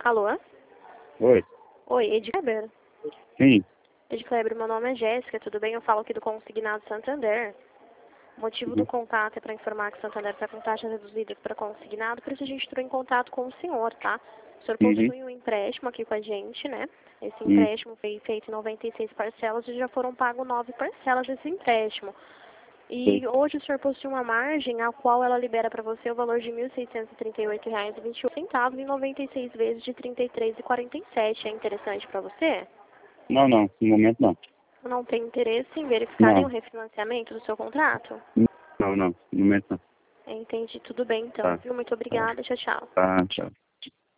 Alô? Oi. Oi, Ed Kleber. Sim. Ed Kleber, meu nome é Jéssica, tudo bem? Eu falo aqui do Consignado Santander. O motivo do Uhum. contato é para informar que o Santander está com taxas reduzidas para consignado, por isso a gente entrou em contato com o senhor, tá? O senhor Uhum. possui um empréstimo aqui com a gente, né? Esse Uhum. empréstimo foi feito em 96 parcelas e já foram pagos 9 parcelas desse empréstimo. Sei. E hoje o senhor possui uma margem a qual ela libera para você o valor de R$ 1.638,21 em 96 vezes de R$ 33,47. É interessante para você? Não, no momento não. Não tem interesse em verificar nenhum Não. refinanciamento do seu contrato? No momento não. Entendi, tudo bem então, Tá. viu? Muito Tá. obrigada, tchau, tchau. Tá, tchau.